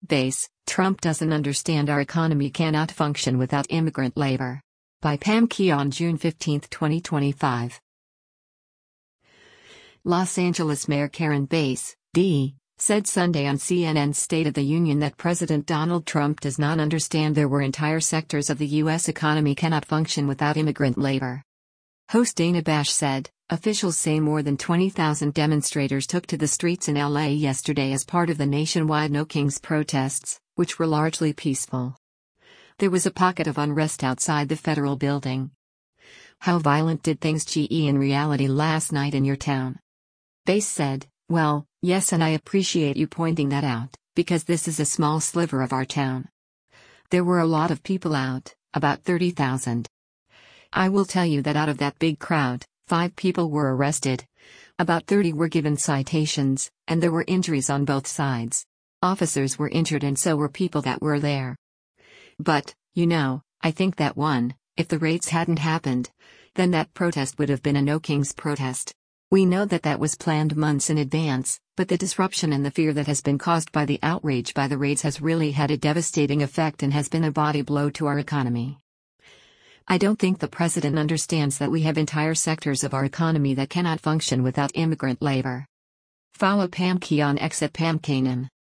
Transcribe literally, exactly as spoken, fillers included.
Base, Trump doesn't understand our economy cannot function without immigrant labor. By Pam Keon, June fifteenth, twenty twenty-five. Los Angeles Mayor Karen Bass, D, said Sunday on C N N's State of the Union that President Donald Trump does not understand there were entire sectors of the U S economy cannot function without immigrant labor. Host Dana Bash said, officials say more than twenty thousand demonstrators took to the streets in L A yesterday as part of the nationwide No Kings protests, which were largely peaceful. There was a pocket of unrest outside the federal building. How violent did things get in reality last night in your town? Bass said, well, yes, and I appreciate you pointing that out, because this is a small sliver of our town. There were a lot of people out, about thirty thousand. I will tell you that out of that big crowd, five people were arrested. About thirty were given citations, and there were injuries on both sides. Officers were injured and so were people that were there. But, you know, I think that one, if the raids hadn't happened, then that protest would have been a No Kings protest. We know that that was planned months in advance, but the disruption and the fear that has been caused by the outrage by the raids has really had a devastating effect and has been a body blow to our economy. I don't think the president understands that we have entire sectors of our economy that cannot function without immigrant labor. Follow Pam Keon X at Pam Kenan.